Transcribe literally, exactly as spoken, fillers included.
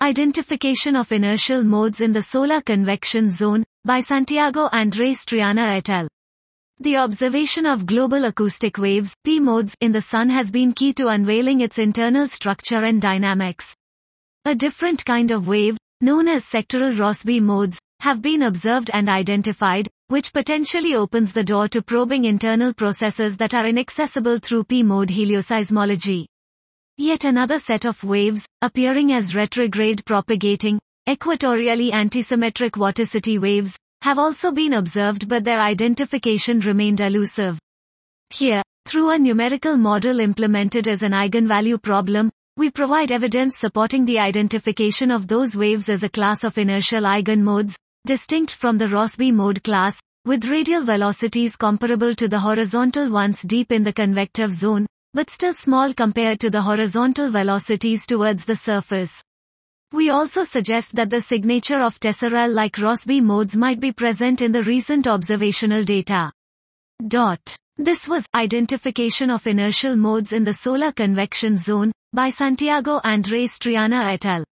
Identification of inertial modes in the solar convection zone, by Santiago Andres Triana et al. The observation of global acoustic waves, P modes, in the Sun has been key to unveiling its internal structure and dynamics. A different kind of wave, known as sectoral Rossby modes, have been observed and identified, which potentially opens the door to probing internal processes that are inaccessible through P-mode helioseismology. Yet another set of waves, appearing as retrograde propagating, equatorially antisymmetric vorticity waves, have also been observed, but their identification remained elusive. Here, through a numerical model implemented as an eigenvalue problem, we provide evidence supporting the identification of those waves as a class of inertial eigenmodes, distinct from the Rossby mode class, with radial velocities comparable to the horizontal ones deep in the convective zone, but still small compared to the horizontal velocities towards the surface. We also suggest that the signature of tesseract-like Rossby modes might be present in the recent observational data. Dot. This was Identification of Inertial Modes in the Solar Convection Zone, by Santiago Andres Triana et al.